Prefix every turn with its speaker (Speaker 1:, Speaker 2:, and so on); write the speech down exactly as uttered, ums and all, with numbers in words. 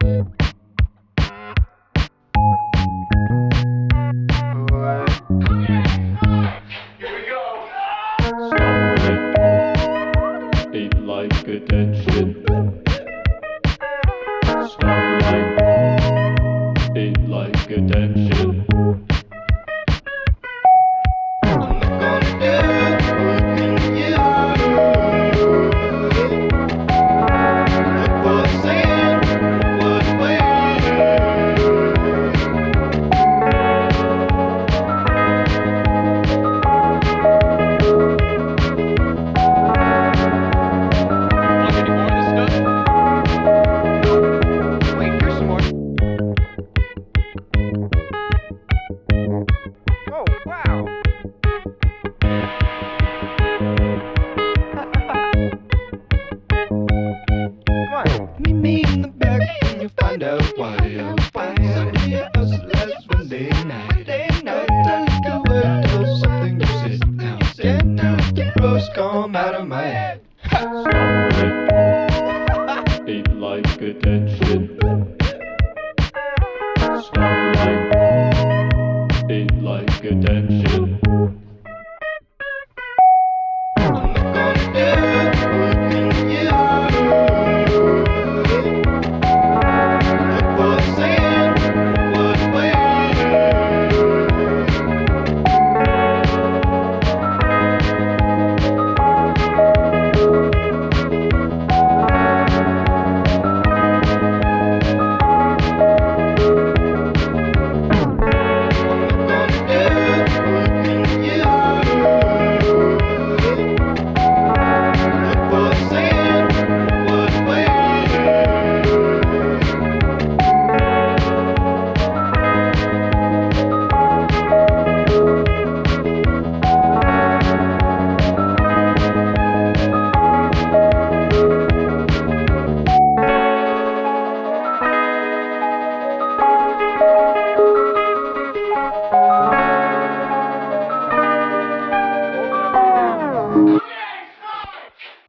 Speaker 1: Starlight, ate like attention. Starlight, ate like attention.
Speaker 2: I'm not gonna do anything to you. Look for the sand, was waiting.
Speaker 3: Want any more of this stuff? Wait, here's some more. Oh, wow. Come on.
Speaker 2: Meet me in the back and you'll find out why I'm fine. Somebody else last Wednesday night. Wednesday night, I look away till something you said. Now, said now, the rose come out of my head.
Speaker 1: Starlight, ate like attention.